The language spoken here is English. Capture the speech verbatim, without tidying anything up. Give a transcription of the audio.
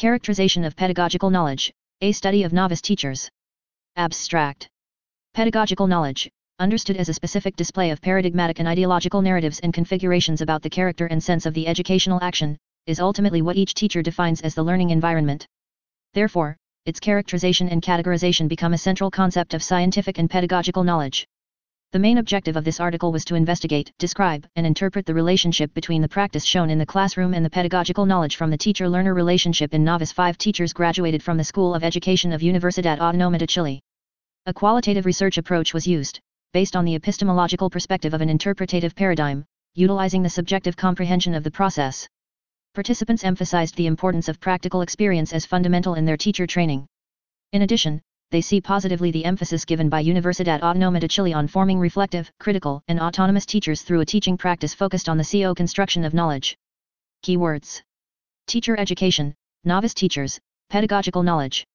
Characterization of pedagogical knowledge, a study of novice teachers. Abstract. Pedagogical knowledge, understood as a specific display of paradigmatic and ideological narratives and configurations about the character and sense of the educational action, is ultimately what each teacher defines as the learning environment. Therefore, its characterization and categorization become a central concept of scientific and pedagogical knowledge. The main objective of this article was to investigate, describe, and interpret the relationship between the practice shown in the classroom and the pedagogical knowledge from the teacher-learner relationship in Novice. Five teachers graduated from the School of Education of Universidad Autónoma de Chile. A qualitative research approach was used, based on the epistemological perspective of an interpretative paradigm, utilizing the subjective comprehension of the process. Participants emphasized the importance of practical experience as fundamental in their teacher training. In addition, they see positively the emphasis given by Universidad Autónoma de Chile on forming reflective, critical, and autonomous teachers through a teaching practice focused on the co-construction of knowledge. Keywords: teacher education, novice teachers, pedagogical knowledge.